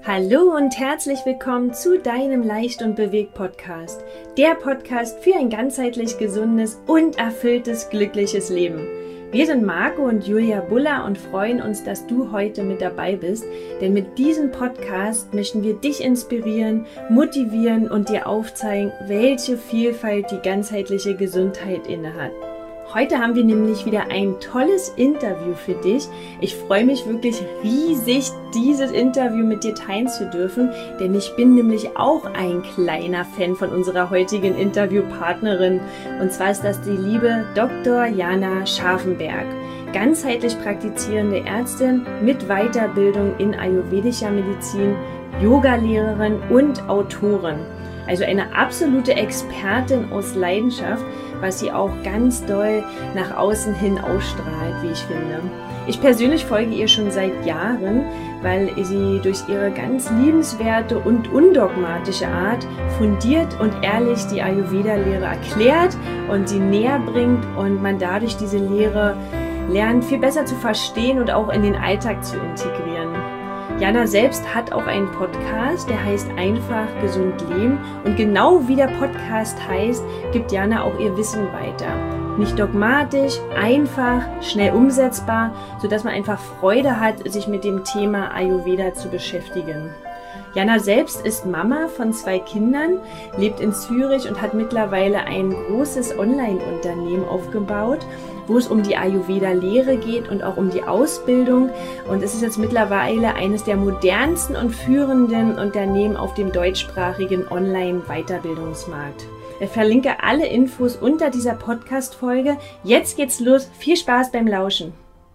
Hallo und herzlich willkommen zu deinem Leicht und bewegt Podcast. Der Podcast für ein ganzheitlich gesundes und erfülltes, glückliches Leben. Wir sind Marco und Julia Buller und freuen uns, dass du heute mit dabei bist, denn mit diesem Podcast möchten wir dich inspirieren, motivieren und dir aufzeigen, welche Vielfalt die ganzheitliche Gesundheit innehat. Heute haben wir nämlich wieder ein tolles Interview für dich. Ich freue mich wirklich riesig, dieses Interview mit dir teilen zu dürfen, denn ich bin nämlich auch ein kleiner Fan von unserer heutigen Interviewpartnerin. Und zwar ist das die liebe Dr. Jana Scharfenberg, ganzheitlich praktizierende Ärztin mit Weiterbildung in ayurvedischer Medizin, Yogalehrerin und Autorin. Also eine absolute Expertin aus Leidenschaft, was sie auch ganz doll nach außen hin ausstrahlt, wie ich finde. Ich persönlich folge ihr schon seit Jahren, weil sie durch ihre ganz liebenswerte und undogmatische Art fundiert und ehrlich die Ayurveda-Lehre erklärt und sie näher bringt und man dadurch diese Lehre lernt, viel besser zu verstehen und auch in den Alltag zu integrieren. Jana selbst hat auch einen Podcast, der heißt Einfach gesund leben, und genau wie der Podcast heißt, gibt Jana auch ihr Wissen weiter. Nicht dogmatisch, einfach, schnell umsetzbar, sodass man einfach Freude hat, sich mit dem Thema Ayurveda zu beschäftigen. Jana selbst ist Mama von 2 Kindern, lebt in Zürich und hat mittlerweile ein großes Online-Unternehmen aufgebaut, wo es um die Ayurveda-Lehre geht und auch um die Ausbildung. Und es ist jetzt mittlerweile eines der modernsten und führenden Unternehmen auf dem deutschsprachigen Online-Weiterbildungsmarkt. Ich verlinke alle Infos unter dieser Podcast-Folge. Jetzt geht's los. Viel Spaß beim Lauschen.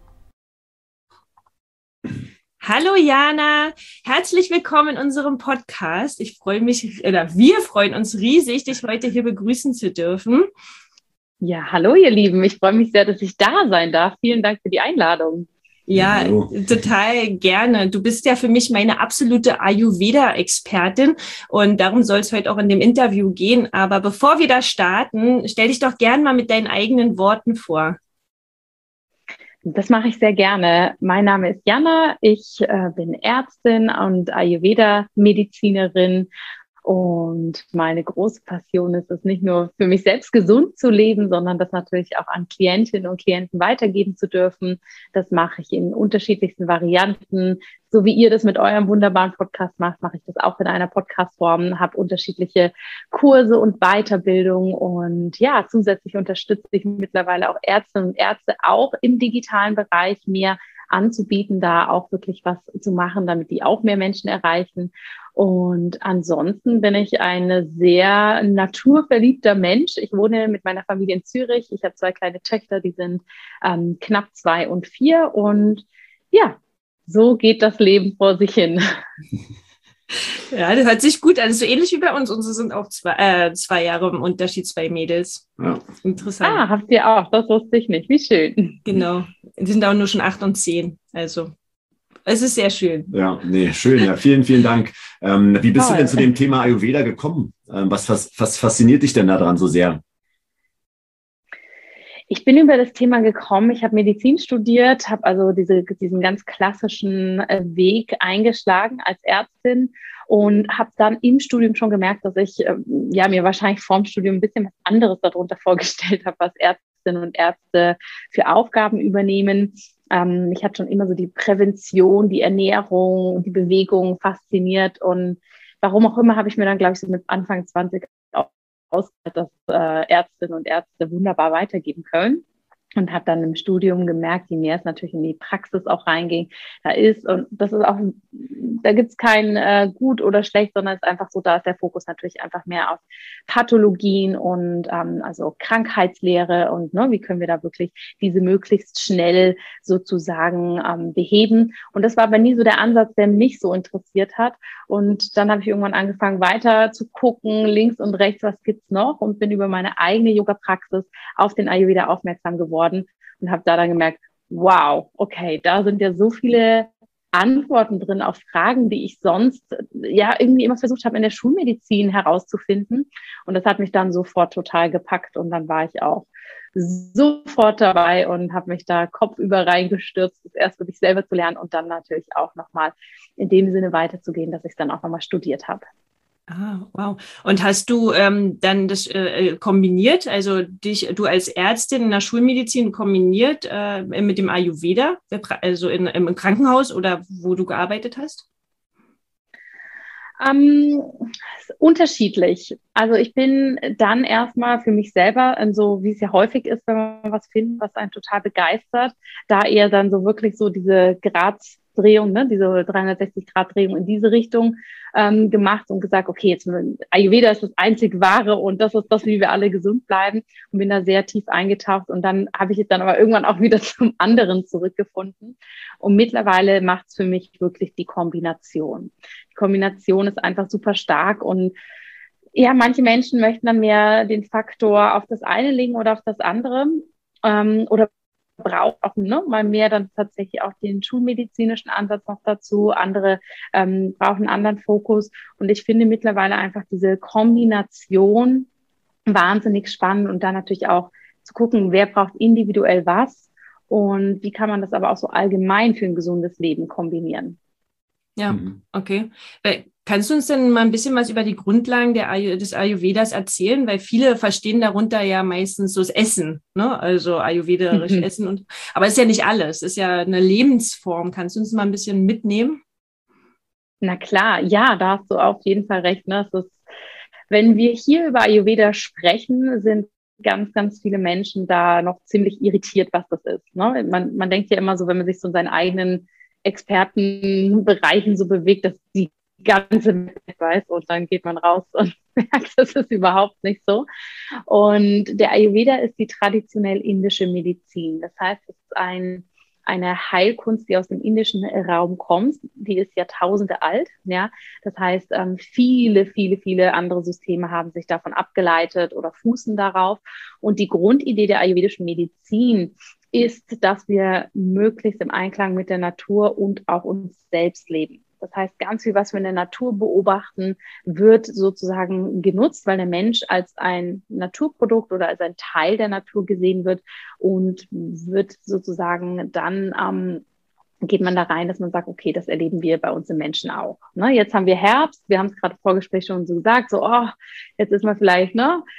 Hallo Jana, herzlich willkommen in unserem Podcast. Wir freuen uns riesig, dich heute hier begrüßen zu dürfen. Ja, hallo ihr Lieben, ich freue mich sehr, dass ich da sein darf. Vielen Dank für die Einladung. Ja, hallo. Total gerne. Du bist ja für mich meine absolute Ayurveda-Expertin und darum soll es heute auch in dem Interview gehen. Aber bevor wir da starten, stell dich doch gern mal mit deinen eigenen Worten vor. Das mache ich sehr gerne. Mein Name ist Jana, ich bin Ärztin und Ayurveda-Medizinerin. Und meine große Passion ist es, nicht nur für mich selbst gesund zu leben, sondern das natürlich auch an Klientinnen und Klienten weitergeben zu dürfen. Das mache ich in unterschiedlichsten Varianten. So wie ihr das mit eurem wunderbaren Podcast macht, mache ich das auch in einer Podcast-Form, habe unterschiedliche Kurse und Weiterbildung. Und ja, zusätzlich unterstütze ich mittlerweile auch Ärztinnen und Ärzte, auch im digitalen Bereich mehr anzubieten, da auch wirklich was zu machen, damit die auch mehr Menschen erreichen. Und ansonsten bin ich ein sehr naturverliebter Mensch. Ich wohne mit meiner Familie in Zürich. Ich habe 2 kleine Töchter, die sind knapp 2 und 4. Und ja, so geht das Leben vor sich hin. Ja, das hört sich gut an. So ähnlich wie bei uns. Unsere sind auch 2 Jahre im Unterschied, 2 Mädels. Ja. Interessant. Ah, habt ihr auch? Das wusste ich nicht. Wie schön. Genau. Die sind auch nur schon 8 und 10. Also es ist sehr schön. Ja, nee, schön. Ja, vielen, vielen Dank. Wie bist du denn zu dem Thema Ayurveda gekommen? Was fasziniert dich denn daran so sehr? Ich bin über das Thema gekommen. Ich habe Medizin studiert, habe also diesen ganz klassischen Weg eingeschlagen als Ärztin und habe dann im Studium schon gemerkt, dass ich mir wahrscheinlich vorm Studium ein bisschen was anderes darunter vorgestellt habe, was Ärztinnen und Ärzte für Aufgaben übernehmen. Mich hat schon immer so die Prävention, die Ernährung, die Bewegung fasziniert. Und warum auch immer habe ich mir dann, glaube ich, so mit Anfang 20 ausgehört, dass Ärztinnen und Ärzte wunderbar weitergeben können. Und habe dann im Studium gemerkt, je mehr es natürlich in die Praxis auch reinging, da gibt es kein gut oder schlecht, sondern es ist einfach so, da ist der Fokus natürlich einfach mehr auf Pathologien und also Krankheitslehre und wie können wir da wirklich diese möglichst schnell sozusagen beheben. Und das war aber nie so der Ansatz, der mich so interessiert hat. Und dann habe ich irgendwann angefangen, weiter zu gucken, links und rechts, was gibt's noch, und bin über meine eigene Yoga-Praxis auf den Ayurveda aufmerksam geworden und habe da dann gemerkt, wow, okay, da sind ja so viele Antworten drin auf Fragen, die ich sonst irgendwie immer versucht habe, in der Schulmedizin herauszufinden. Und das hat mich dann sofort total gepackt. Und dann war ich auch sofort dabei und habe mich da kopfüber reingestürzt, das erst wirklich selber zu lernen und dann natürlich auch nochmal in dem Sinne weiterzugehen, dass ich es dann auch nochmal studiert habe. Ah, wow. Und hast du dann das kombiniert, also du als Ärztin in der Schulmedizin kombiniert mit dem Ayurveda, also im Krankenhaus oder wo du gearbeitet hast? Unterschiedlich. Also ich bin dann erstmal für mich selber, so wie es ja häufig ist, wenn man was findet, was einen total begeistert, da eher dann so wirklich so diese Graddrehung, ne, diese 360-Grad-Drehung in diese Richtung gemacht und gesagt, okay, jetzt Ayurveda ist das einzig Wahre und das ist das, wie wir alle gesund bleiben, und bin da sehr tief eingetaucht und dann habe ich es dann aber irgendwann auch wieder zum anderen zurückgefunden und mittlerweile macht es für mich wirklich die Kombination. Die Kombination ist einfach super stark und ja, manche Menschen möchten dann mehr den Faktor auf das eine legen oder auf das andere oder braucht auch mal mehr dann tatsächlich auch den schulmedizinischen Ansatz noch dazu. Andere brauchen einen anderen Fokus. Und ich finde mittlerweile einfach diese Kombination wahnsinnig spannend und dann natürlich auch zu gucken, wer braucht individuell was und wie kann man das aber auch so allgemein für ein gesundes Leben kombinieren. Ja, okay. Kannst du uns denn mal ein bisschen was über die Grundlagen des Ayurvedas erzählen? Weil viele verstehen darunter ja meistens so das Essen, ne? Also ayurvederisch Essen. Aber es ist ja nicht alles, es ist ja eine Lebensform. Kannst du uns mal ein bisschen mitnehmen? Na klar, ja, da hast du auf jeden Fall recht. Ne? Es ist, wenn wir hier über Ayurveda sprechen, sind ganz, ganz viele Menschen da noch ziemlich irritiert, was das ist. Ne? Man denkt ja immer so, wenn man sich so in seinen eigenen Expertenbereichen so bewegt, dass die ganze Welt weiß und dann geht man raus und merkt, das ist überhaupt nicht so. Und der Ayurveda ist die traditionell indische Medizin. Das heißt, es ist eine Heilkunst, die aus dem indischen Raum kommt. Die ist Jahrtausende alt. Ja? Das heißt, viele, viele, viele andere Systeme haben sich davon abgeleitet oder fußen darauf. Und die Grundidee der ayurvedischen Medizin ist, dass wir möglichst im Einklang mit der Natur und auch uns selbst leben. Das heißt, ganz viel, was wir in der Natur beobachten, wird sozusagen genutzt, weil der Mensch als ein Naturprodukt oder als ein Teil der Natur gesehen wird und wird sozusagen dann geht man da rein, dass man sagt, okay, das erleben wir bei uns im Menschen auch. Ne? Jetzt haben wir Herbst, wir haben es gerade im Vorgespräch schon so gesagt, so, oh, jetzt ist man vielleicht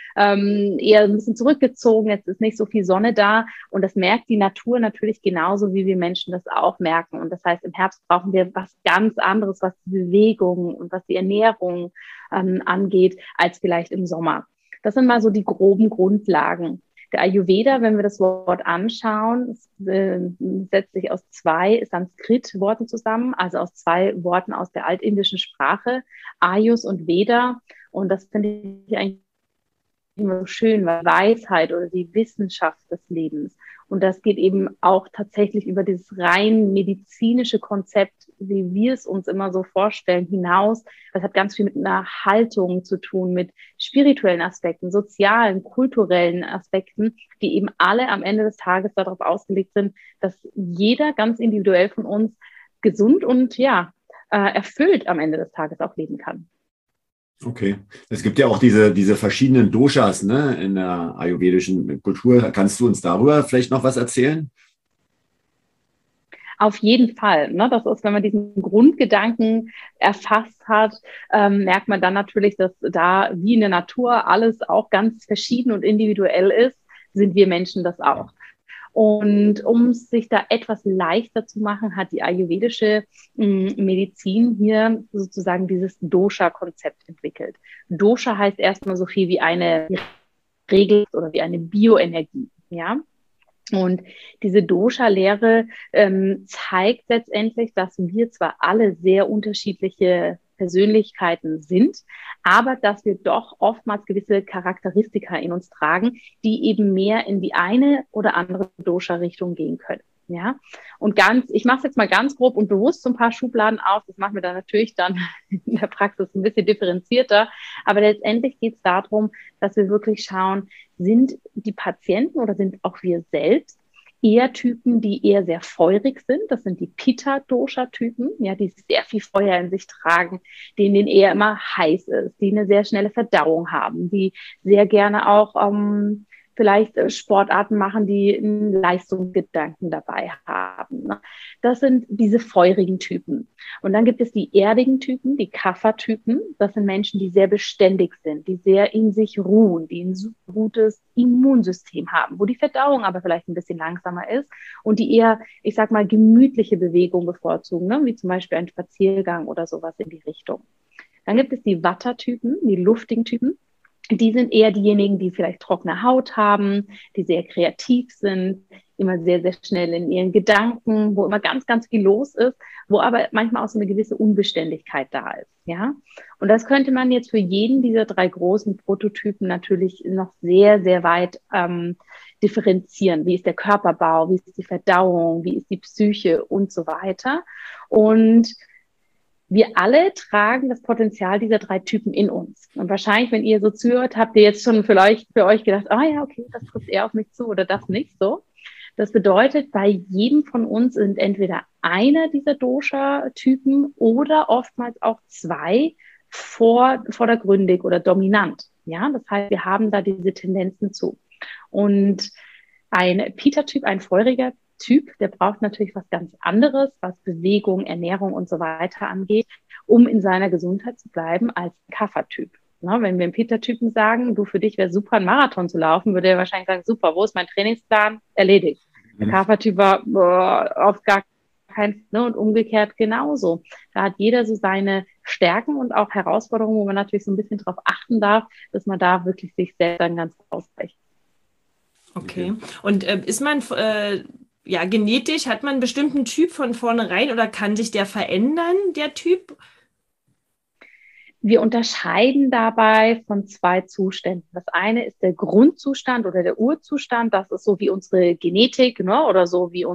eher ein bisschen zurückgezogen, jetzt ist nicht so viel Sonne da und das merkt die Natur natürlich genauso, wie wir Menschen das auch merken. Und das heißt, im Herbst brauchen wir was ganz anderes, was die Bewegung und was die Ernährung angeht, als vielleicht im Sommer. Das sind mal so die groben Grundlagen. Der Ayurveda, wenn wir das Wort anschauen, setzt sich aus 2 Sanskrit-Worten zusammen, also aus 2 Worten aus der altindischen Sprache, Ayus und Veda. Und das finde ich eigentlich immer so schön, weil Weisheit oder die Wissenschaft des Lebens. Und das geht eben auch tatsächlich über dieses rein medizinische Konzept, wie wir es uns immer so vorstellen, hinaus. Das hat ganz viel mit einer Haltung zu tun, mit spirituellen Aspekten, sozialen, kulturellen Aspekten, die eben alle am Ende des Tages darauf ausgelegt sind, dass jeder ganz individuell von uns gesund und erfüllt am Ende des Tages auch leben kann. Okay. Es gibt ja auch diese verschiedenen Doshas, ne, in der ayurvedischen Kultur. Kannst du uns darüber vielleicht noch was erzählen? Auf jeden Fall. Ne? Das ist, wenn man diesen Grundgedanken erfasst hat, merkt man dann natürlich, dass da wie in der Natur alles auch ganz verschieden und individuell ist, sind wir Menschen das auch. Und um es sich da etwas leichter zu machen, hat die ayurvedische Medizin hier sozusagen dieses Dosha-Konzept entwickelt. Dosha heißt erstmal so viel wie eine Regel oder wie eine Bioenergie, ja. Und diese Dosha-Lehre zeigt letztendlich, dass wir zwar alle sehr unterschiedliche Persönlichkeiten sind, aber dass wir doch oftmals gewisse Charakteristika in uns tragen, die eben mehr in die eine oder andere Dosha-Richtung gehen können. Ja, und ich mache es jetzt mal ganz grob und bewusst so ein paar Schubladen auf. Das machen wir dann natürlich dann in der Praxis ein bisschen differenzierter. Aber letztendlich geht es darum, dass wir wirklich schauen, sind die Patienten oder sind auch wir selbst eher Typen, die eher sehr feurig sind. Das sind die Pitta-Dosha-Typen, ja, die sehr viel Feuer in sich tragen, denen eher immer heiß ist, die eine sehr schnelle Verdauung haben, die sehr gerne auch vielleicht Sportarten machen, die einen Leistungsgedanken dabei haben. Ne? Das sind diese feurigen Typen. Und dann gibt es die erdigen Typen, die Kapha-Typen. Das sind Menschen, die sehr beständig sind, die sehr in sich ruhen, die ein super gutes Immunsystem haben, wo die Verdauung aber vielleicht ein bisschen langsamer ist und die eher, ich sag mal, gemütliche Bewegung bevorzugen, ne? Wie zum Beispiel ein Spaziergang oder sowas in die Richtung. Dann gibt es die Vata-Typen, die luftigen Typen. Die sind eher diejenigen, die vielleicht trockene Haut haben, die sehr kreativ sind, immer sehr, sehr schnell in ihren Gedanken, wo immer ganz, ganz viel los ist, wo aber manchmal auch so eine gewisse Unbeständigkeit da ist. Ja? Und das könnte man jetzt für jeden dieser 3 großen Prototypen natürlich noch sehr, sehr weit differenzieren. Wie ist der Körperbau, wie ist die Verdauung, wie ist die Psyche und so weiter. Und wir alle tragen das Potenzial dieser 3 Typen in uns. Und wahrscheinlich, wenn ihr so zuhört, habt ihr jetzt schon vielleicht für euch gedacht, ja, okay, das trifft eher auf mich zu oder das nicht so. Das bedeutet, bei jedem von uns sind entweder einer dieser Dosha-Typen oder oftmals auch 2 vordergründig oder dominant. Ja, das heißt, wir haben da diese Tendenzen zu. Und ein Pitta-Typ, ein feuriger Typ, der braucht natürlich was ganz anderes, was Bewegung, Ernährung und so weiter angeht, um in seiner Gesundheit zu bleiben als Kapha-Typ. Na, wenn wir einen Pitta-Typen sagen, du, für dich wäre super, einen Marathon zu laufen, würde er wahrscheinlich sagen, super, wo ist mein Trainingsplan? Erledigt. Der Kapha-Typ war auf gar keinen Fall, ne? Und umgekehrt genauso. Da hat jeder so seine Stärken und auch Herausforderungen, wo man natürlich so ein bisschen drauf achten darf, dass man da wirklich sich selbst dann ganz ausreicht. Okay. Und ist man genetisch, hat man einen bestimmten Typ von vornherein oder kann sich der verändern, der Typ? Wir unterscheiden dabei von 2 Zuständen. Das eine ist der Grundzustand oder der Urzustand. Das ist so wie unsere Genetik, ne? Oder so wie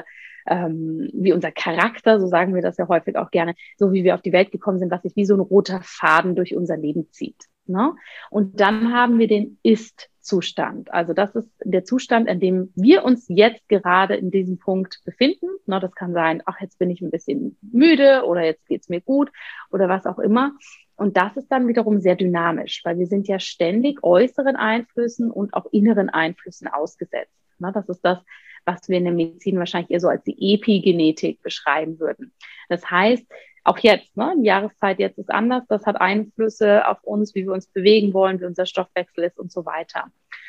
wie unser Charakter, so sagen wir das ja häufig auch gerne, so wie wir auf die Welt gekommen sind, was sich wie so ein roter Faden durch unser Leben zieht. Ne? Und dann haben wir den Ist-Zustand. Also das ist der Zustand, in dem wir uns jetzt gerade in diesem Punkt befinden. Ne? Das kann sein, ach, jetzt bin ich ein bisschen müde oder jetzt geht's mir gut oder was auch immer. Und das ist dann wiederum sehr dynamisch, weil wir sind ja ständig äußeren Einflüssen und auch inneren Einflüssen ausgesetzt. Ne? Das ist das, was wir in der Medizin wahrscheinlich eher so als die Epigenetik beschreiben würden. Das heißt, auch jetzt, ne, die Jahreszeit jetzt ist anders, das hat Einflüsse auf uns, wie wir uns bewegen wollen, wie unser Stoffwechsel ist und so weiter.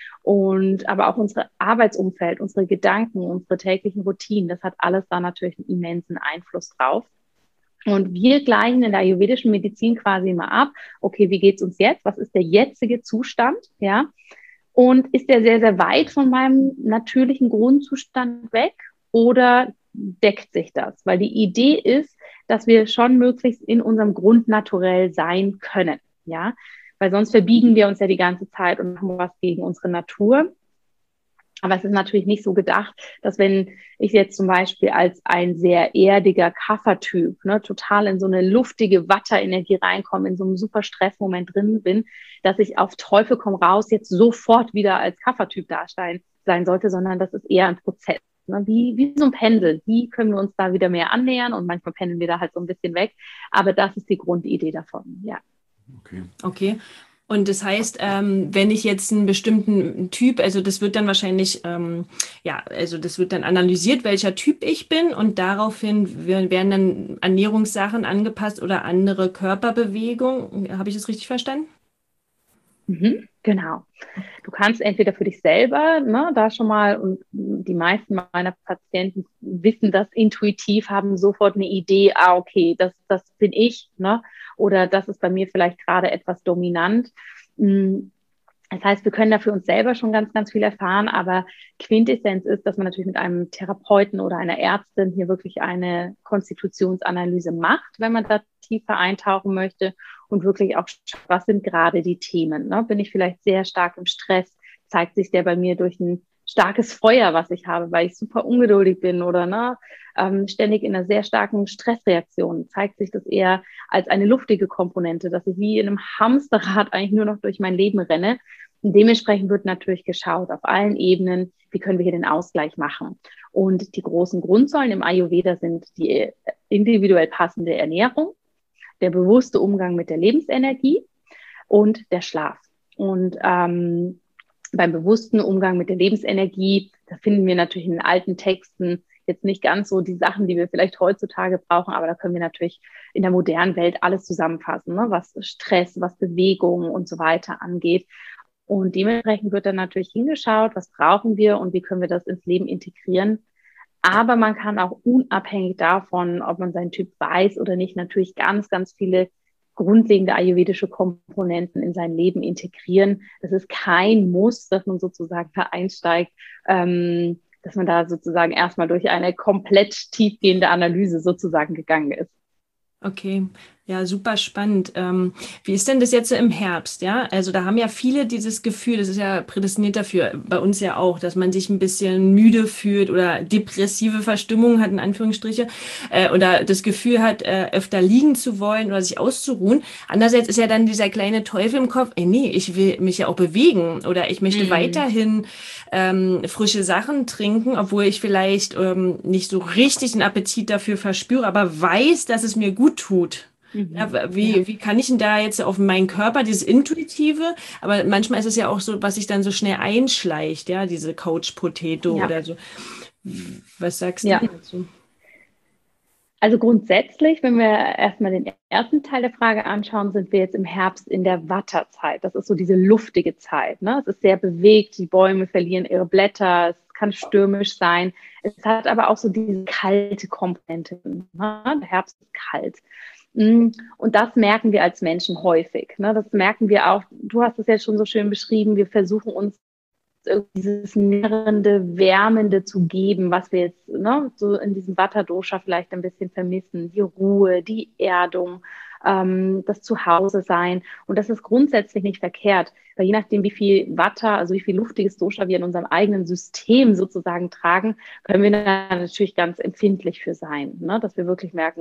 Und aber auch unser Arbeitsumfeld, unsere Gedanken, unsere täglichen Routinen, das hat alles da natürlich einen immensen Einfluss drauf. Und wir gleichen in der ayurvedischen Medizin quasi immer ab, okay, wie geht's uns jetzt? Was ist der jetzige Zustand? Ja. Und ist der sehr, sehr weit von meinem natürlichen Grundzustand weg oder deckt sich das? Weil die Idee ist, dass wir schon möglichst in unserem Grundnaturell sein können, ja, weil sonst verbiegen wir uns ja die ganze Zeit und machen was gegen unsere Natur. Aber es ist natürlich nicht so gedacht, dass wenn ich jetzt zum Beispiel als ein sehr erdiger Kapha-Typ, ne, total in so eine luftige Vata-Energie reinkomme, in so einem super Stressmoment drin bin, dass ich auf Teufel komm raus jetzt sofort wieder als Kapha-Typ sein sollte, sondern das ist eher ein Prozess. Ne, wie so ein Pendel. Wie können wir uns da wieder mehr annähern? Und manchmal pendeln wir da halt so ein bisschen weg. Aber das ist die Grundidee davon, ja. Okay. Und das heißt, wenn ich jetzt einen bestimmten Typ, also das wird dann wahrscheinlich, also das wird dann analysiert, welcher Typ ich bin und daraufhin werden dann Ernährungssachen angepasst oder andere Körperbewegungen. Habe ich das richtig verstanden? Mhm, genau. Du kannst entweder für dich selber, ne, da schon mal, und die meisten meiner Patienten wissen das intuitiv, haben sofort eine Idee, okay, das bin ich, ne, oder das ist bei mir vielleicht gerade etwas dominant. Das heißt, wir können da für uns selber schon ganz, ganz viel erfahren, aber Quintessenz ist, dass man natürlich mit einem Therapeuten oder einer Ärztin hier wirklich eine Konstitutionsanalyse macht, wenn man da tiefer eintauchen möchte und wirklich auch, was sind gerade die Themen? Ne? Bin ich vielleicht sehr stark im Stress? Zeigt sich der bei mir durch ein starkes Feuer, was ich habe, weil ich super ungeduldig bin oder ne, ständig in einer sehr starken Stressreaktion? Zeigt sich das eher als eine luftige Komponente, dass ich wie in einem Hamsterrad eigentlich nur noch durch mein Leben renne? Und dementsprechend wird natürlich geschaut auf allen Ebenen, wie können wir hier den Ausgleich machen. Und die großen Grundsäulen im Ayurveda sind die individuell passende Ernährung, der bewusste Umgang mit der Lebensenergie und der Schlaf. Und beim bewussten Umgang mit der Lebensenergie, da finden wir natürlich in den alten Texten jetzt nicht ganz so die Sachen, die wir vielleicht heutzutage brauchen, aber da können wir natürlich in der modernen Welt alles zusammenfassen, ne? Was Stress, was Bewegung und so weiter angeht. Und dementsprechend wird dann natürlich hingeschaut, was brauchen wir und wie können wir das ins Leben integrieren. Aber man kann auch unabhängig davon, ob man seinen Typ weiß oder nicht, natürlich ganz, ganz viele grundlegende ayurvedische Komponenten in sein Leben integrieren. Es ist kein Muss, dass man sozusagen da einsteigt, dass man da sozusagen erstmal durch eine komplett tiefgehende Analyse sozusagen gegangen ist. Okay, ja, super spannend. Wie ist denn das jetzt so im Herbst? Ja, also da haben ja viele dieses Gefühl, das ist ja prädestiniert dafür, bei uns ja auch, dass man sich ein bisschen müde fühlt oder depressive Verstimmung hat, in Anführungsstriche, oder das Gefühl hat, öfter liegen zu wollen oder sich auszuruhen. Andererseits ist ja dann dieser kleine Teufel im Kopf, nee, ich will mich ja auch bewegen oder ich möchte weiterhin frische Sachen trinken, obwohl ich vielleicht nicht so richtig einen Appetit dafür verspüre, aber weiß, dass es mir gut tut. Ja, wie kann ich denn da jetzt auf meinen Körper, dieses Intuitive, aber manchmal ist es ja auch so, was sich dann so schnell einschleicht, ja, diese Couch Potato oder so. Was sagst du dazu? Also grundsätzlich, wenn wir erstmal den ersten Teil der Frage anschauen, sind wir jetzt im Herbst in der Vata-Zeit. Das ist so diese luftige Zeit, ne? Es ist sehr bewegt, die Bäume verlieren ihre Blätter, es kann stürmisch sein. Es hat aber auch so diese kalte Komponente, ne? Der Herbst ist kalt. Und das merken wir als Menschen häufig, ne? Das merken wir auch, du hast es ja schon so schön beschrieben, wir versuchen uns dieses nährende, wärmende zu geben, was wir jetzt so in diesem Vata-Dosha vielleicht ein bisschen vermissen. Die Ruhe, die Erdung, das Zuhause sein. Und das ist grundsätzlich nicht verkehrt, weil je nachdem, wie viel Vata, also wie viel luftiges Dosha wir in unserem eigenen System sozusagen tragen, können wir da natürlich ganz empfindlich für sein, ne? Dass wir wirklich merken,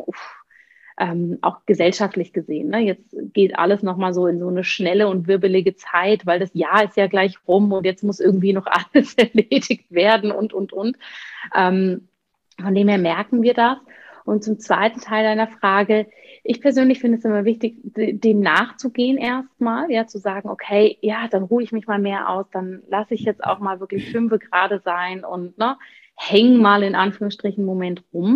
auch gesellschaftlich gesehen, ne? Jetzt geht alles nochmal so in so eine schnelle und wirbelige Zeit, weil das Jahr ist ja gleich rum und jetzt muss irgendwie noch alles erledigt werden und. Von dem her merken wir das. Und zum zweiten Teil deiner Frage, ich persönlich finde es immer wichtig, dem nachzugehen erstmal, ja, zu sagen, okay, ja, dann ruhe ich mich mal mehr aus, dann lasse ich jetzt auch mal wirklich 5 gerade sein und häng mal in Anführungsstrichen einen Moment rum.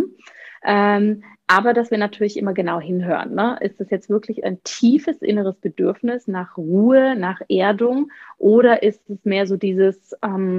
Aber dass wir natürlich immer genau hinhören, ne? Ist das jetzt wirklich ein tiefes inneres Bedürfnis nach Ruhe, nach Erdung oder ist es mehr so dieses,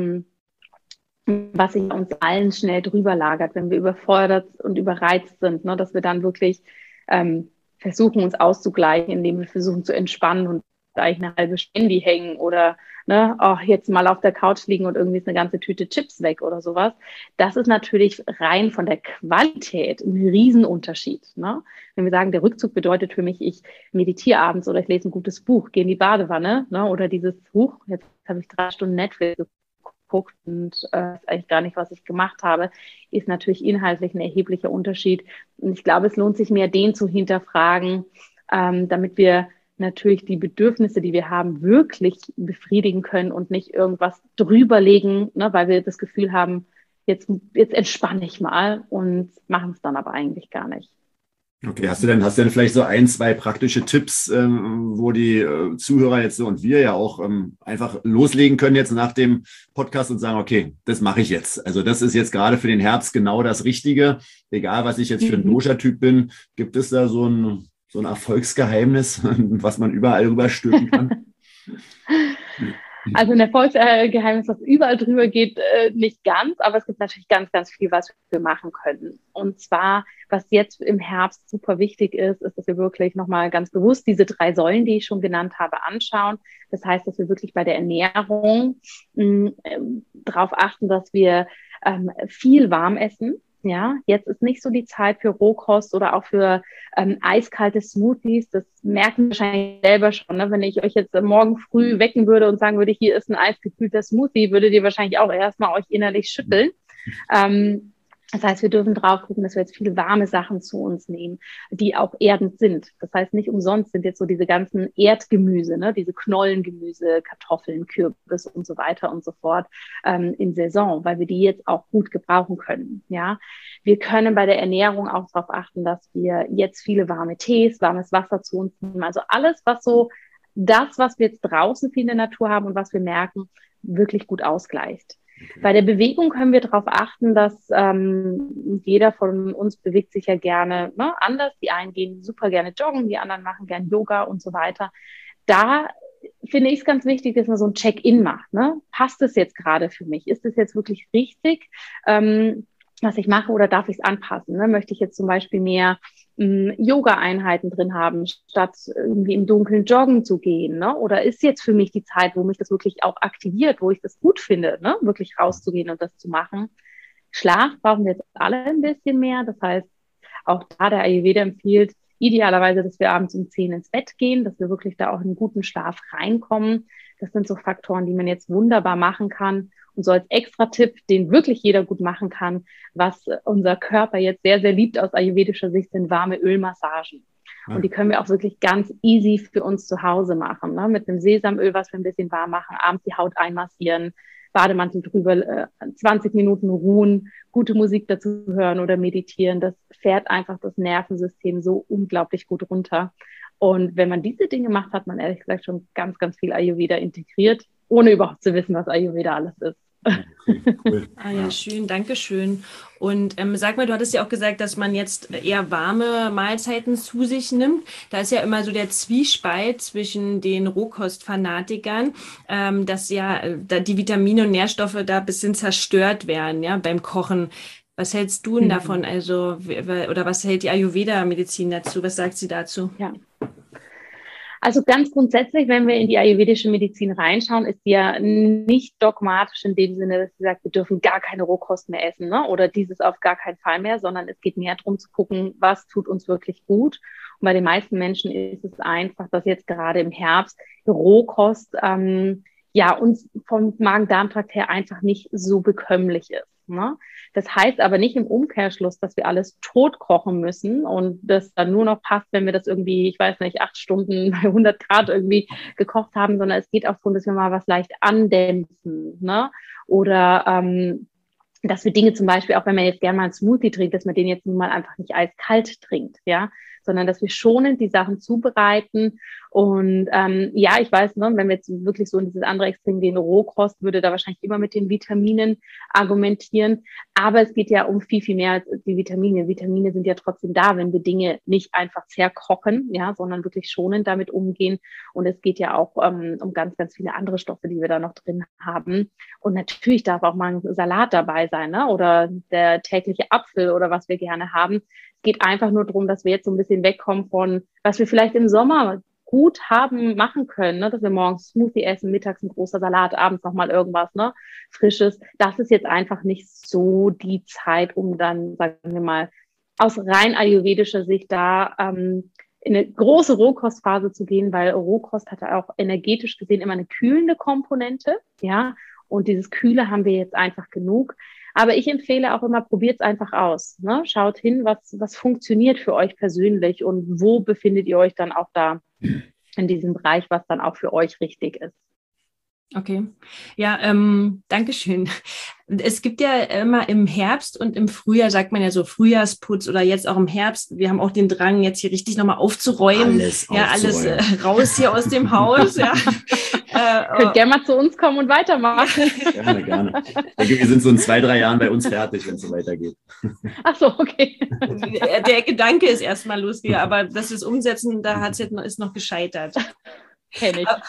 was sich uns allen schnell drüber lagert, wenn wir überfordert und überreizt sind, ne? Dass wir dann wirklich versuchen, uns auszugleichen, indem wir versuchen zu entspannen und eigentlich eine halbe Handy hängen oder jetzt mal auf der Couch liegen und irgendwie ist eine ganze Tüte Chips weg oder sowas. Das ist natürlich rein von der Qualität ein Riesenunterschied, ne? Wenn wir sagen, der Rückzug bedeutet für mich, ich meditiere abends oder ich lese ein gutes Buch, gehe in die Badewanne, ne? Oder dieses Buch, jetzt habe ich 3 Stunden Netflix geguckt und ist eigentlich gar nicht, was ich gemacht habe, ist natürlich inhaltlich ein erheblicher Unterschied. Und ich glaube, es lohnt sich mehr, den zu hinterfragen, damit wir natürlich die Bedürfnisse, die wir haben, wirklich befriedigen können und nicht irgendwas drüberlegen, ne, weil wir das Gefühl haben, jetzt entspanne ich mal und machen es dann aber eigentlich gar nicht. Okay, hast du denn vielleicht so 1, 2 praktische Tipps, wo die Zuhörer jetzt so und wir ja auch einfach loslegen können jetzt nach dem Podcast und sagen, okay, das mache ich jetzt. Also das ist jetzt gerade für den Herbst genau das Richtige. Egal, was ich jetzt für ein Dosha-Typ bin, gibt es da so ein Erfolgsgeheimnis, was man überall rüberstülpen kann? Also ein Erfolgsgeheimnis, was überall drüber geht, nicht ganz, aber es gibt natürlich ganz, ganz viel, was wir machen können. Und zwar, was jetzt im Herbst super wichtig ist, ist, dass wir wirklich nochmal ganz bewusst diese 3 Säulen, die ich schon genannt habe, anschauen. Das heißt, dass wir wirklich bei der Ernährung darauf achten, dass wir viel warm essen. Ja, jetzt ist nicht so die Zeit für Rohkost oder auch für eiskalte Smoothies. Das merken wir wahrscheinlich selber schon, ne? Wenn ich euch jetzt morgen früh wecken würde und sagen würde, hier ist ein eisgekühlter Smoothie, würdet ihr wahrscheinlich auch erstmal euch innerlich schütteln. Das heißt, wir dürfen drauf gucken, dass wir jetzt viele warme Sachen zu uns nehmen, die auch erdend sind. Das heißt, nicht umsonst sind jetzt so diese ganzen Erdgemüse, ne, diese Knollengemüse, Kartoffeln, Kürbis und so weiter und so fort in Saison, weil wir die jetzt auch gut gebrauchen können. Ja, wir können bei der Ernährung auch darauf achten, dass wir jetzt viele warme Tees, warmes Wasser zu uns nehmen. Also alles, was so das, was wir jetzt draußen viel in der Natur haben und was wir merken, wirklich gut ausgleicht. Bei der Bewegung können wir darauf achten, dass jeder von uns bewegt sich ja gerne anders. Die einen gehen super gerne joggen, die anderen machen gerne Yoga und so weiter. Da finde ich es ganz wichtig, dass man so ein Check-in macht. Ne? Passt es jetzt gerade für mich? Ist es jetzt wirklich richtig, was ich mache, oder darf ich es anpassen? Ne? Möchte ich jetzt zum Beispiel mehr Yoga-Einheiten drin haben, statt irgendwie im Dunkeln joggen zu gehen? Ne? Oder ist jetzt für mich die Zeit, wo mich das wirklich auch aktiviert, wo ich das gut finde, ne? Wirklich rauszugehen und das zu machen? Schlaf brauchen wir jetzt alle ein bisschen mehr. Das heißt, auch da der Ayurveda empfiehlt, idealerweise, dass wir abends um 10 ins Bett gehen, dass wir wirklich da auch in einen guten Schlaf reinkommen. Das sind so Faktoren, die man jetzt wunderbar machen kann. Und so als Extra-Tipp, den wirklich jeder gut machen kann, was unser Körper jetzt sehr, sehr liebt aus ayurvedischer Sicht, sind warme Ölmassagen. Und die können wir auch wirklich ganz easy für uns zu Hause machen. Ne? Mit einem Sesamöl, was wir ein bisschen warm machen, abends die Haut einmassieren, Bademantel drüber, 20 Minuten ruhen, gute Musik dazu hören oder meditieren. Das fährt einfach das Nervensystem so unglaublich gut runter. Und wenn man diese Dinge macht, hat man ehrlich gesagt schon ganz, ganz viel Ayurveda integriert, ohne überhaupt zu wissen, was Ayurveda alles ist. Okay, cool. Ah ja, schön, danke schön. Und sag mal, du hattest ja auch gesagt, dass man jetzt eher warme Mahlzeiten zu sich nimmt. Da ist ja immer so der Zwiespalt zwischen den Rohkostfanatikern, dass ja die Vitamine und Nährstoffe da ein bisschen zerstört werden, ja, beim Kochen. Was hältst du denn davon? Also, oder was hält die Ayurveda-Medizin dazu? Was sagt sie dazu? Ja. Also ganz grundsätzlich, wenn wir in die ayurvedische Medizin reinschauen, ist sie ja nicht dogmatisch in dem Sinne, dass sie sagt, wir dürfen gar keine Rohkost mehr essen, ne? Oder dieses auf gar keinen Fall mehr, sondern es geht mehr darum zu gucken, was tut uns wirklich gut. Und bei den meisten Menschen ist es einfach, dass jetzt gerade im Herbst Rohkost uns vom Magen-Darm-Trakt her einfach nicht so bekömmlich ist. Ne? Das heißt aber nicht im Umkehrschluss, dass wir alles tot kochen müssen und das dann nur noch passt, wenn wir das irgendwie, ich weiß nicht, 8 Stunden bei 100 Grad irgendwie gekocht haben, sondern es geht auch darum, dass wir mal was leicht andämpfen, ne? Oder dass wir Dinge zum Beispiel, auch wenn man jetzt gerne mal einen Smoothie trinkt, dass man den jetzt nun mal einfach nicht eiskalt trinkt, ja, sondern dass wir schonend die Sachen zubereiten. Und ich weiß, ne, wenn wir jetzt wirklich so in dieses andere Extrem gehen, Rohkost, würde da wahrscheinlich immer mit den Vitaminen argumentieren. Aber es geht ja um viel, viel mehr als die Vitamine. Vitamine sind ja trotzdem da, wenn wir Dinge nicht einfach zerkochen, ja, sondern wirklich schonend damit umgehen. Und es geht ja auch um ganz, ganz viele andere Stoffe, die wir da noch drin haben. Und natürlich darf auch mal ein Salat dabei sein, ne? Oder der tägliche Apfel oder was wir gerne haben. Es geht einfach nur darum, dass wir jetzt so ein bisschen wegkommen von, was wir vielleicht im Sommer gut machen können, ne? Dass wir morgens Smoothie essen, mittags ein großer Salat, abends nochmal irgendwas, ne? Frisches. Das ist jetzt einfach nicht so die Zeit, um dann, sagen wir mal, aus rein ayurvedischer Sicht da in eine große Rohkostphase zu gehen, weil Rohkost hat ja auch energetisch gesehen immer eine kühlende Komponente, ja. Und dieses Kühle haben wir jetzt einfach genug. Aber ich empfehle auch immer, probiert es einfach aus. Ne? Schaut hin, was funktioniert für euch persönlich und wo befindet ihr euch dann auch da in diesem Bereich, was dann auch für euch richtig ist. Okay, ja, danke schön. Es gibt ja immer im Herbst und im Frühjahr, sagt man ja so Frühjahrsputz oder jetzt auch im Herbst. Wir haben auch den Drang, jetzt hier richtig nochmal aufzuräumen. Alles raus hier aus dem Haus. Ja. Könnt gerne mal zu uns kommen und weitermachen. Gerne. Ich denke, wir sind so in 2-3 Jahren bei uns fertig, wenn es so weitergeht. Ach so, okay. Der Gedanke ist erstmal lustig, aber das ist Umsetzen, ist noch gescheitert. Kenn ich.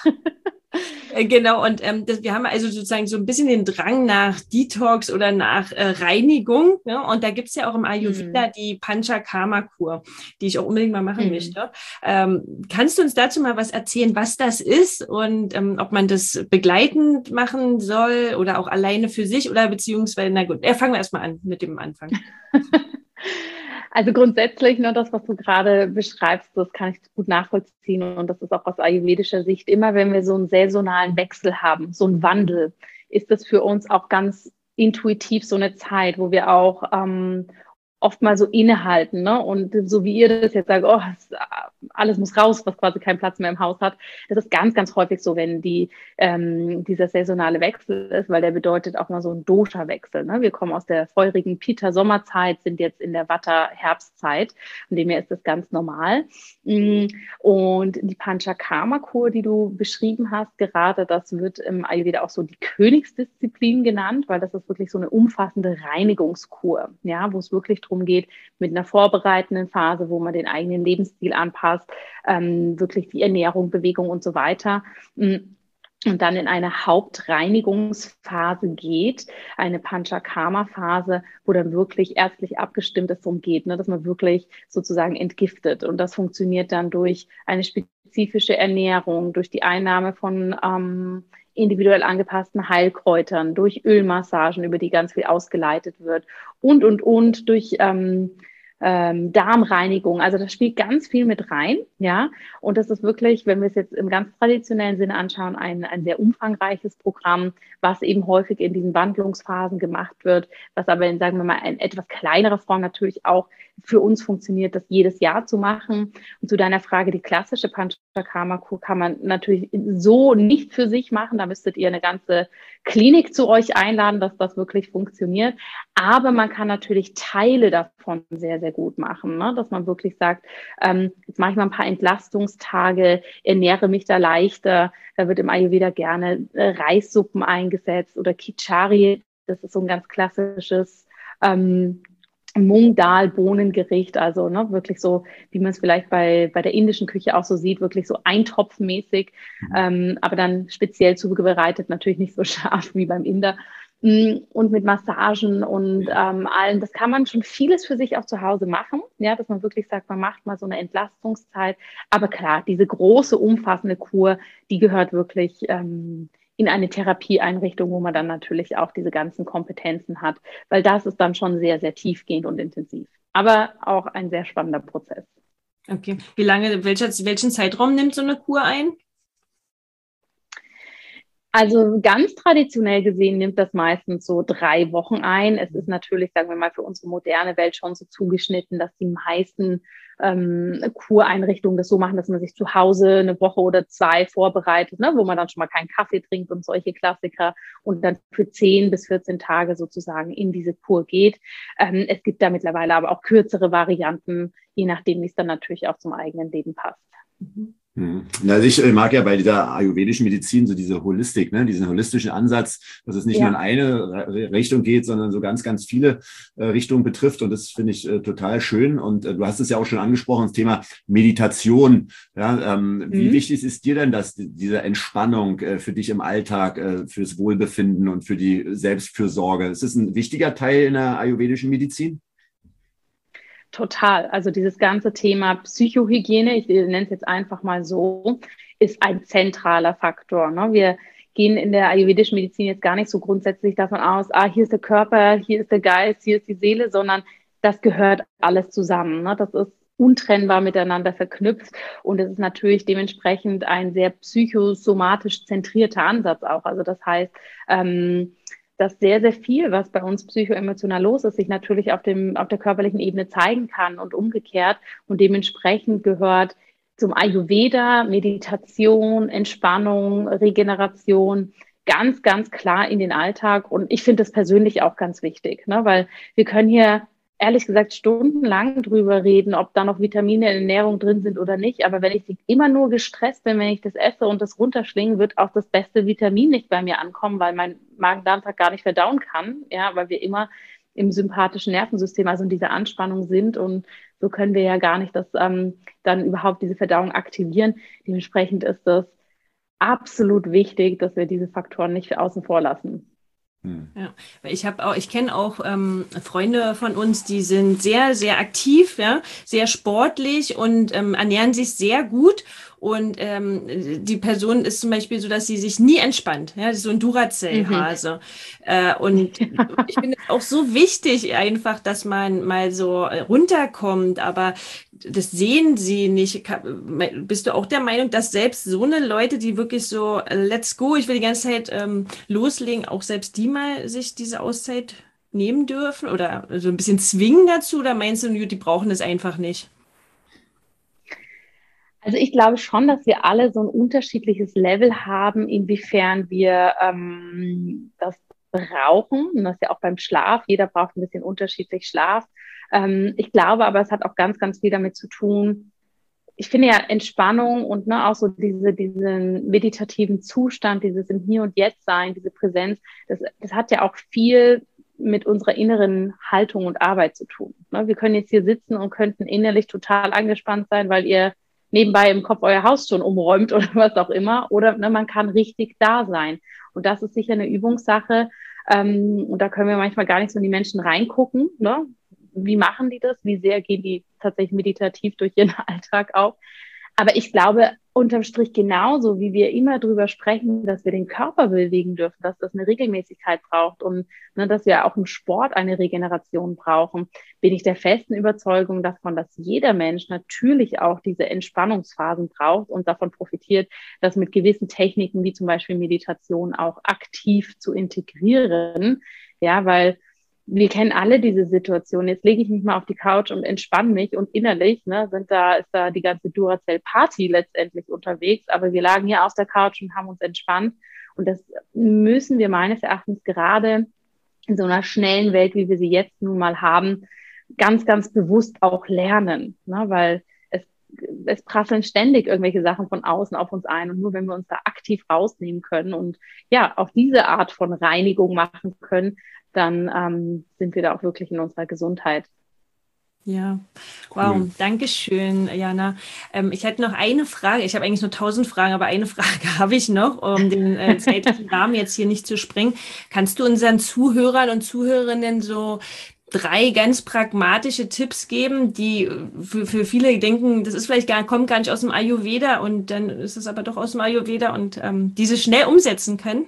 Genau, und wir haben also sozusagen so ein bisschen den Drang nach Detox oder nach Reinigung. Ne? Und da gibt's ja auch im Ayurveda die Panchakarma-Kur, die ich auch unbedingt mal machen möchte. Kannst du uns dazu mal was erzählen, was das ist und ob man das begleitend machen soll oder auch alleine für sich oder beziehungsweise, na gut, fangen wir erstmal an mit dem Anfang. Also grundsätzlich, ne, das, was du gerade beschreibst, das kann ich gut nachvollziehen und das ist auch aus ayurvedischer Sicht. Immer wenn wir so einen saisonalen Wechsel haben, so einen Wandel, ist das für uns auch ganz intuitiv so eine Zeit, wo wir auch oft mal so innehalten, ne? Und so wie ihr das jetzt sagt, alles muss raus, was quasi keinen Platz mehr im Haus hat. Das ist ganz, ganz häufig so, wenn dieser saisonale Wechsel ist, weil der bedeutet auch mal so ein Dosha-Wechsel. Ne? Wir kommen aus der feurigen Pitta-Sommerzeit, sind jetzt in der Vata-Herbstzeit. Von dem her ist das ganz normal. Und die Panchakarma-Kur, die du beschrieben hast, gerade das wird im Ayurveda auch so die Königsdisziplin genannt, weil das ist wirklich so eine umfassende Reinigungskur, ja, wo es wirklich darum geht, mit einer vorbereitenden Phase, wo man den eigenen Lebensstil anpasst, wirklich die Ernährung, Bewegung und so weiter. Und dann in eine Hauptreinigungsphase geht, eine Panchakarma-Phase, wo dann wirklich ärztlich abgestimmt es darum geht, ne, dass man wirklich sozusagen entgiftet. Und das funktioniert dann durch eine spezifische Ernährung, durch die Einnahme von individuell angepassten Heilkräutern, durch Ölmassagen, über die ganz viel ausgeleitet wird und durch Darmreinigung. Also das spielt ganz viel mit rein, ja. Und das ist wirklich, wenn wir es jetzt im ganz traditionellen Sinne anschauen, ein sehr umfangreiches Programm, was eben häufig in diesen Wandlungsphasen gemacht wird, was aber in, sagen wir mal, in etwas kleinerer Form natürlich auch für uns funktioniert, das jedes Jahr zu machen. Und zu deiner Frage, die klassische Panchakarma-Kur kann man natürlich so nicht für sich machen. Da müsstet ihr eine ganze Klinik zu euch einladen, dass das wirklich funktioniert. Aber man kann natürlich Teile davon sehr, sehr gut machen, ne? Dass man wirklich sagt, jetzt mache ich mal ein paar Entlastungstage, ernähre mich da leichter. Da wird im Ayurveda gerne Reissuppen eingesetzt oder Khichari. Das ist so ein ganz klassisches Mung-Dal-Bohnengericht, also ne, wirklich so, wie man es vielleicht bei der indischen Küche auch so sieht, wirklich so eintopfmäßig, aber dann speziell zubereitet, natürlich nicht so scharf wie beim Inder. Und mit Massagen und allem, das kann man schon vieles für sich auch zu Hause machen, ja, dass man wirklich sagt, man macht mal so eine Entlastungszeit. Aber klar, diese große, umfassende Kur, die gehört wirklich in eine Therapieeinrichtung, wo man dann natürlich auch diese ganzen Kompetenzen hat, weil das ist dann schon sehr, sehr tiefgehend und intensiv. Aber auch ein sehr spannender Prozess. Okay. Wie lange, welchen Zeitraum nimmt so eine Kur ein? Also ganz traditionell gesehen nimmt das meistens so 3 Wochen ein. Es ist natürlich, sagen wir mal, für unsere moderne Welt schon so zugeschnitten, dass die meisten Kureinrichtungen das so machen, dass man sich zu Hause eine Woche oder 2 vorbereitet, ne, wo man dann schon mal keinen Kaffee trinkt und solche Klassiker und dann für 10 bis 14 Tage sozusagen in diese Kur geht. Es gibt da mittlerweile aber auch kürzere Varianten, je nachdem, wie es dann natürlich auch zum eigenen Leben passt. Also ich mag ja bei dieser ayurvedischen Medizin so diese Holistik, ne, diesen holistischen Ansatz, dass es nicht nur in eine Richtung geht, sondern so ganz, ganz viele Richtungen betrifft. Und das finde ich total schön. Und du hast es ja auch schon angesprochen, das Thema Meditation. Ja, wie wichtig ist dir denn diese Entspannung für dich im Alltag, fürs Wohlbefinden und für die Selbstfürsorge? Ist das ein wichtiger Teil in der ayurvedischen Medizin? Total. Also dieses ganze Thema Psychohygiene, ich nenne es jetzt einfach mal so, ist ein zentraler Faktor. Ne? Wir gehen in der ayurvedischen Medizin jetzt gar nicht so grundsätzlich davon aus, hier ist der Körper, hier ist der Geist, hier ist die Seele, sondern das gehört alles zusammen. Ne? Das ist untrennbar miteinander verknüpft und es ist natürlich dementsprechend ein sehr psychosomatisch zentrierter Ansatz auch. Also das heißt, dass sehr, sehr viel, was bei uns psychoemotional los ist, sich natürlich auf der körperlichen Ebene zeigen kann und umgekehrt. Und dementsprechend gehört zum Ayurveda Meditation, Entspannung, Regeneration ganz, ganz klar in den Alltag. Und ich finde das persönlich auch ganz wichtig, ne? Weil wir können hier ehrlich gesagt stundenlang drüber reden, ob da noch Vitamine in der Ernährung drin sind oder nicht. Aber wenn ich immer nur gestresst bin, wenn ich das esse und das runterschlinge, wird auch das beste Vitamin nicht bei mir ankommen, weil mein Magen-Darm-Trakt gar nicht verdauen kann, ja, weil wir immer im sympathischen Nervensystem, also in dieser Anspannung sind. Und so können wir ja gar nicht dann überhaupt diese Verdauung aktivieren. Dementsprechend ist das absolut wichtig, dass wir diese Faktoren nicht außen vor lassen. Ja, ich kenne auch Freunde von uns, die sind sehr, sehr aktiv, ja, sehr sportlich und ernähren sich sehr gut. Und die Person ist zum Beispiel so, dass sie sich nie entspannt. Ja, das ist so ein Duracell-Hase. Und ich finde es auch so wichtig einfach, dass man mal so runterkommt. Aber das sehen sie nicht. Bist du auch der Meinung, dass selbst so eine Leute, die wirklich so, let's go, ich will die ganze Zeit loslegen, auch selbst die mal sich diese Auszeit nehmen dürfen oder so ein bisschen zwingen dazu? Oder meinst du, die brauchen das einfach nicht? Also ich glaube schon, dass wir alle so ein unterschiedliches Level haben, inwiefern wir das brauchen. Und das ist ja auch beim Schlaf. Jeder braucht ein bisschen unterschiedlich Schlaf. Ich glaube aber, es hat auch ganz, ganz viel damit zu tun. Ich finde ja Entspannung und ne, auch so diesen meditativen Zustand, dieses im Hier und Jetzt sein, diese Präsenz, das hat ja auch viel mit unserer inneren Haltung und Arbeit zu tun. Ne? Wir können jetzt hier sitzen und könnten innerlich total angespannt sein, weil ihr nebenbei im Kopf euer Haus schon umräumt oder was auch immer. Oder ne, man kann richtig da sein. Und das ist sicher eine Übungssache. Und da können wir manchmal gar nicht so in die Menschen reingucken. Ne? Wie machen die das? Wie sehr gehen die tatsächlich meditativ durch ihren Alltag auch? Aber ich glaube, unterm Strich genauso, wie wir immer drüber sprechen, dass wir den Körper bewegen dürfen, dass das eine Regelmäßigkeit braucht und ne, dass wir auch im Sport eine Regeneration brauchen, bin ich der festen Überzeugung davon, dass jeder Mensch natürlich auch diese Entspannungsphasen braucht und davon profitiert, das mit gewissen Techniken wie zum Beispiel Meditation auch aktiv zu integrieren. Ja, weil wir kennen alle diese Situation. Jetzt lege ich mich mal auf die Couch und entspanne mich und innerlich ne, ist da die ganze Duracell-Party letztendlich unterwegs. Aber wir lagen hier auf der Couch und haben uns entspannt. Und das müssen wir meines Erachtens gerade in so einer schnellen Welt, wie wir sie jetzt nun mal haben, ganz, ganz bewusst auch lernen. Ne? Weil es prasseln ständig irgendwelche Sachen von außen auf uns ein. Und nur wenn wir uns da aktiv rausnehmen können und ja, auch diese Art von Reinigung machen können, dann sind wir da auch wirklich in unserer Gesundheit. Ja, wow, Cool. danke schön, Jana. Ich hätte noch eine Frage. Ich habe eigentlich nur 1000 Fragen, aber eine Frage habe ich noch, um den zeitlichen Rahmen jetzt hier nicht zu sprengen. Kannst du unseren Zuhörern und Zuhörerinnen so 3 ganz pragmatische Tipps geben, die für viele denken, das ist vielleicht kommt gar nicht aus dem Ayurveda und dann ist es aber doch aus dem Ayurveda und diese schnell umsetzen können?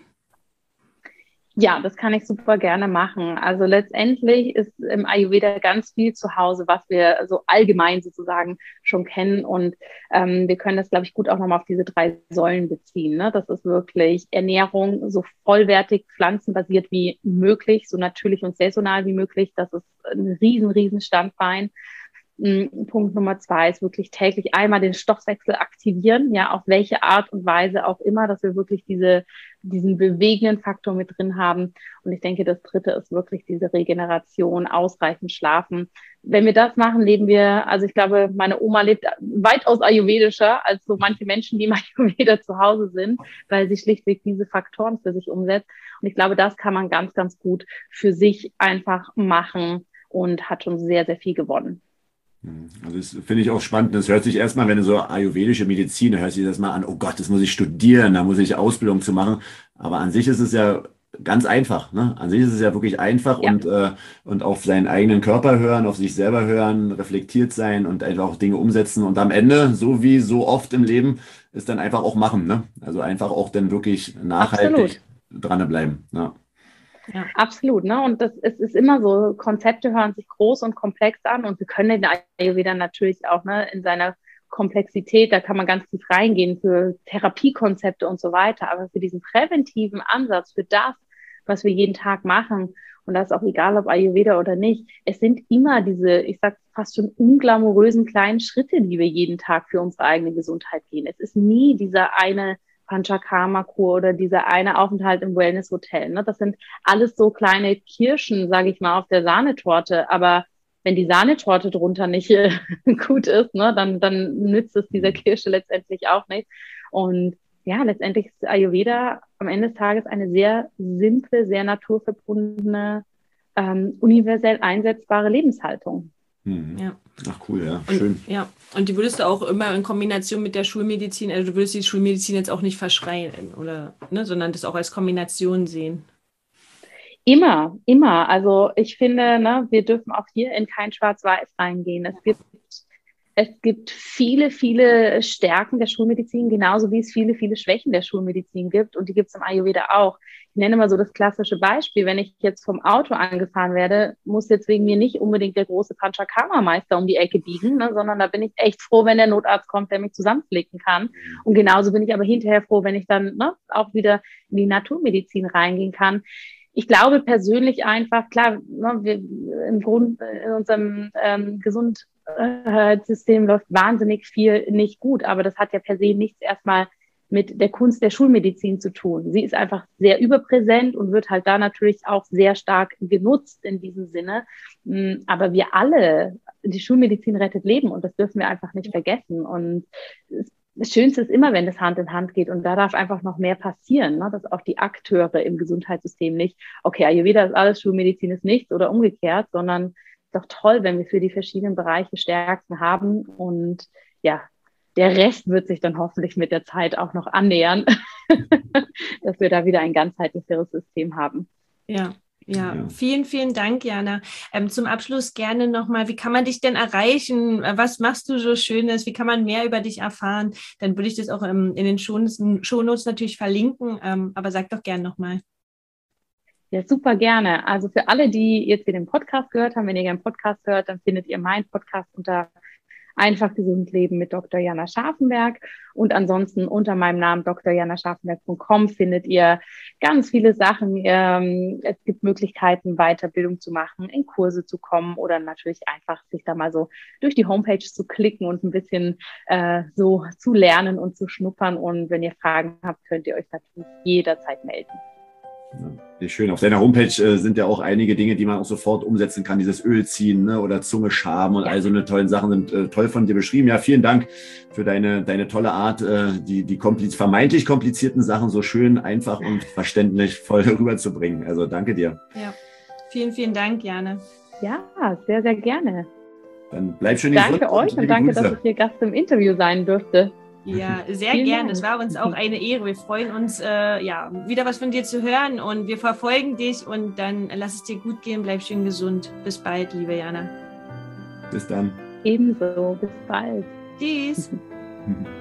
Ja, das kann ich super gerne machen. Also letztendlich ist im Ayurveda ganz viel zu Hause, was wir so allgemein sozusagen schon kennen. Und wir können das, glaube ich, gut auch nochmal auf diese 3 Säulen beziehen. Ne? Das ist wirklich Ernährung so vollwertig pflanzenbasiert wie möglich, so natürlich und saisonal wie möglich. Das ist ein riesen Standbein. Punkt Nummer 2 ist wirklich täglich einmal den Stoffwechsel aktivieren, ja, auf welche Art und Weise auch immer, dass wir wirklich diesen bewegenden Faktor mit drin haben. Und ich denke, das 3. ist wirklich diese Regeneration, ausreichend schlafen. Wenn wir das machen, leben wir, also ich glaube, meine Oma lebt weitaus ayurvedischer als so manche Menschen, die im Ayurveda zu Hause sind, weil sie schlichtweg diese Faktoren für sich umsetzt. Und ich glaube, das kann man ganz, ganz gut für sich einfach machen und hat schon sehr, sehr viel gewonnen. Also das finde ich auch spannend. Das hört sich erstmal, wenn du so ayurvedische Medizin, da hört sich das mal an, oh Gott, das muss ich studieren, da muss ich Ausbildung zu machen. Aber an sich ist es ja ganz einfach. Ne? An sich ist es ja wirklich einfach Ja. Und auf seinen eigenen Körper hören, auf sich selber hören, reflektiert sein und einfach auch Dinge umsetzen. Und am Ende, so wie so oft im Leben, ist dann einfach auch machen. Ne? Also einfach auch dann wirklich nachhaltig dranbleiben. Ja. Ja. Absolut, ne? Und es ist immer so, Konzepte hören sich groß und komplex an und wir können den Ayurveda natürlich auch ne, in seiner Komplexität, da kann man ganz tief reingehen für Therapiekonzepte und so weiter, aber für diesen präventiven Ansatz, für das, was wir jeden Tag machen, und das ist auch egal, ob Ayurveda oder nicht, es sind immer diese, ich sag fast schon unglamourösen kleinen Schritte, die wir jeden Tag für unsere eigene Gesundheit gehen. Es ist nie dieser eine Panchakarma-Kur oder dieser eine Aufenthalt im Wellness-Hotel. Ne? Das sind alles so kleine Kirschen, sage ich mal, auf der Sahnetorte. Aber wenn die Sahnetorte drunter nicht gut ist, ne, dann nützt es dieser Kirsche letztendlich auch nicht. Und ja, letztendlich ist Ayurveda am Ende des Tages eine sehr simple, sehr naturverbundene, universell einsetzbare Lebenshaltung. Ja. Ach cool, ja, Und, schön. ja, und die würdest du auch immer in Kombination mit der Schulmedizin, also du würdest die Schulmedizin jetzt auch nicht verschreien, oder, ne, sondern das auch als Kombination sehen. Immer, immer. Also ich finde, ne, wir dürfen auch hier in kein Schwarz-Weiß reingehen. Es gibt viele, viele Stärken der Schulmedizin, genauso wie es viele, viele Schwächen der Schulmedizin gibt. Und die gibt es im Ayurveda auch. Ich nenne mal so das klassische Beispiel. Wenn ich jetzt vom Auto angefahren werde, muss jetzt wegen mir nicht unbedingt der große Panchakarma-Meister um die Ecke biegen, ne, sondern da bin ich echt froh, wenn der Notarzt kommt, der mich zusammenflicken kann. Und genauso bin ich aber hinterher froh, wenn ich dann auch wieder in die Naturmedizin reingehen kann. Ich glaube persönlich einfach, klar, ne, wir in unserem Gesundheitssystem läuft wahnsinnig viel nicht gut, aber das hat ja per se nichts erstmal mit der Kunst der Schulmedizin zu tun. Sie ist einfach sehr überpräsent und wird halt da natürlich auch sehr stark genutzt in diesem Sinne. Aber wir alle, die Schulmedizin rettet Leben und das dürfen wir einfach nicht vergessen. Und das Schönste ist immer, wenn das Hand in Hand geht und da darf einfach noch mehr passieren, ne? Dass auch die Akteure im Gesundheitssystem nicht, okay, Ayurveda ist alles, Schulmedizin ist nichts oder umgekehrt, sondern es ist doch toll, wenn wir für die verschiedenen Bereiche Stärken haben und ja, der Rest wird sich dann hoffentlich mit der Zeit auch noch annähern, dass wir da wieder ein ganzheitlicheres System haben. Ja. Vielen, vielen Dank, Jana. Zum Abschluss gerne nochmal, wie kann man dich denn erreichen? Was machst du so Schönes? Wie kann man mehr über dich erfahren? Dann würde ich das auch in den Shownotes natürlich verlinken, aber sag doch gerne nochmal. Ja, super gerne. Also für alle, die jetzt hier den Podcast gehört haben, wenn ihr einen Podcast hört, dann findet ihr meinen Podcast unter Einfach gesund leben mit Dr. Jana Scharfenberg. Und ansonsten unter meinem Namen drjanascharfenberg.com findet ihr ganz viele Sachen. Es gibt Möglichkeiten, Weiterbildung zu machen, in Kurse zu kommen oder natürlich einfach sich da mal so durch die Homepage zu klicken und ein bisschen so zu lernen und zu schnuppern. Und wenn ihr Fragen habt, könnt ihr euch natürlich jederzeit melden. Ja, sehr schön. Auf deiner Homepage sind ja auch einige Dinge, die man auch sofort umsetzen kann. Dieses Öl ziehen, ne, oder Zunge schaben und all so eine tollen Sachen sind toll von dir beschrieben. Ja, vielen Dank für deine tolle Art, die vermeintlich komplizierten Sachen so schön, einfach und verständlich voll rüberzubringen. Also danke dir. Ja, vielen, vielen Dank, Jana. Ja, sehr, sehr gerne. Dann bleib schön gesund. Danke euch und danke, dass ich hier Gast im Interview sein durfte. Ja, sehr gerne. Es war uns auch eine Ehre. Wir freuen uns, wieder was von dir zu hören und wir verfolgen dich und dann lass es dir gut gehen, bleib schön gesund. Bis bald, liebe Jana. Bis dann. Ebenso, bis bald. Tschüss.